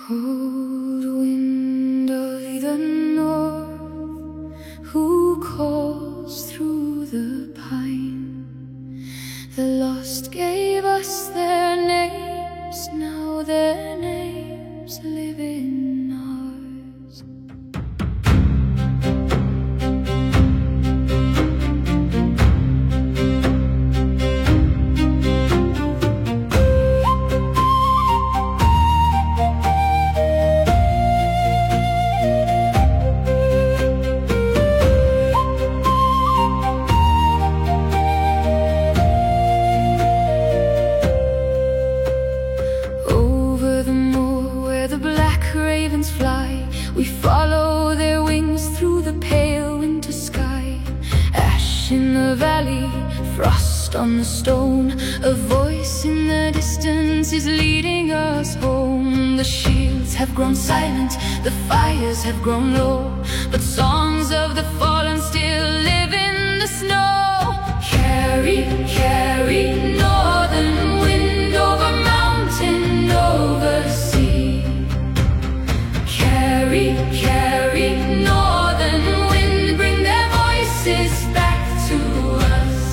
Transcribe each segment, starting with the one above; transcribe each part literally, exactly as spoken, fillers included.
Cold wind of the north, who calls through the pine? The lost gave us their names, now their names live in ours. Ravens fly, we follow their wings through the pale winter sky. Ash in the valley, frost on the stone, a voice in the distance is leading us home. The shields have grown silent, the fires have grown low, but songs of the fallen still live in the snow. Carry, carry, northern wind over mountain, over sea. Carry, carry, northern wind, bring their voices back to us.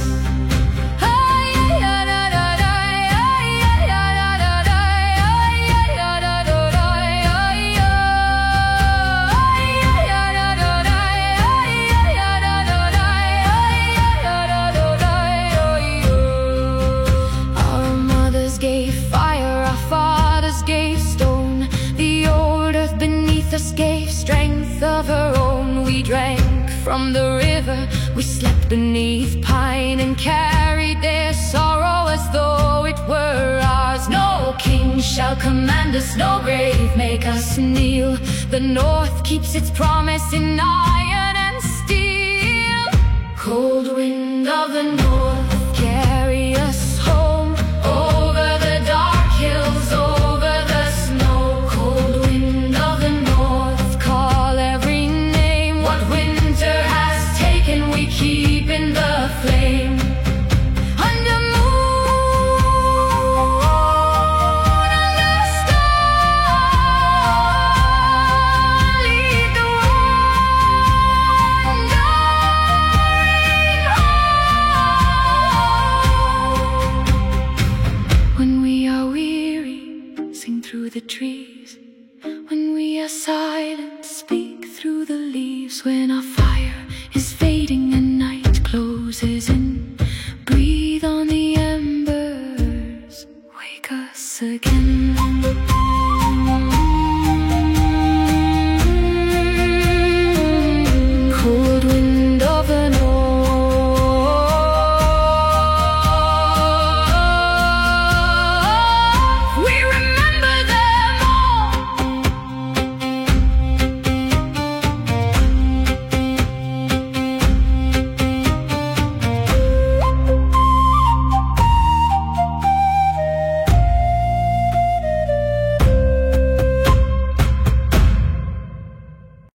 Our mothers gave fire, our fathers gave stone, the old earth beneath us gave strength of her own. We drank from the river, we slept beneath pine, and carried their sorrow as though it were ours. No king shall command us, no grave make us kneel. The north keeps its promise in iron and steel. Cold wind of the north, carry us home, over the dark hills, over the snow. Cold wind of the north, call every name. What winter has taken, we keep in the flame. Under moon, under star, lead the wandering home. When we are weary, sing through the trees. When we are silent, speak through the leaves. When our fire is fading and night closes in, breathe on the embers, wake us again.